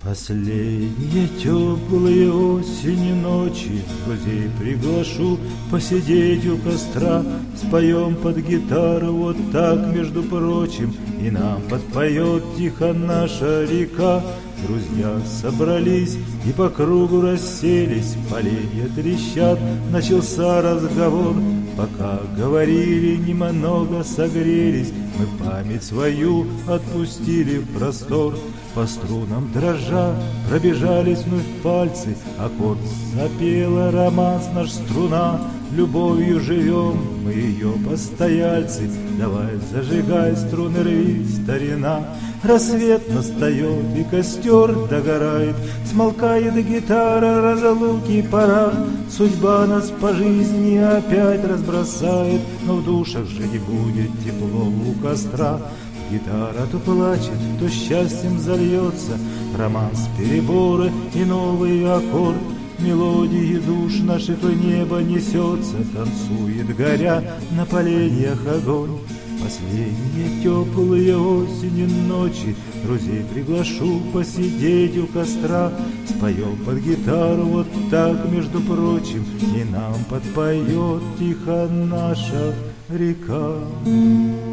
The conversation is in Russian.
Последние теплые осенние ночи друзей приглашу посидеть у костра. Споем под гитару вот так, между прочим, и нам подпоет тихо наша река. Друзья собрались и по кругу расселись, поленья трещат, начался разговор. Пока говорили, немного согрелись, мы память свою отпустили в простор. По струнам дрожа пробежались вновь пальцы, аккорд запела романс наш струна. Любовью живем, мы ее постояльцы, давай зажигай струны, рви, старина. Рассвет настает и костер догорает, смолкает гитара, разлуки пора. Судьба нас по жизни опять разбросает, но в душах же не будет тепло у костра. Гитара то плачет, то счастьем зальется, романс, переборы и новый аккорд. Мелодии душ наших в небо несется, танцует, горя на поленьях огонь. Последние теплые осенние ночи друзей приглашу посидеть у костра. Споем под гитару вот так, между прочим, и нам подпоет тихо наша река.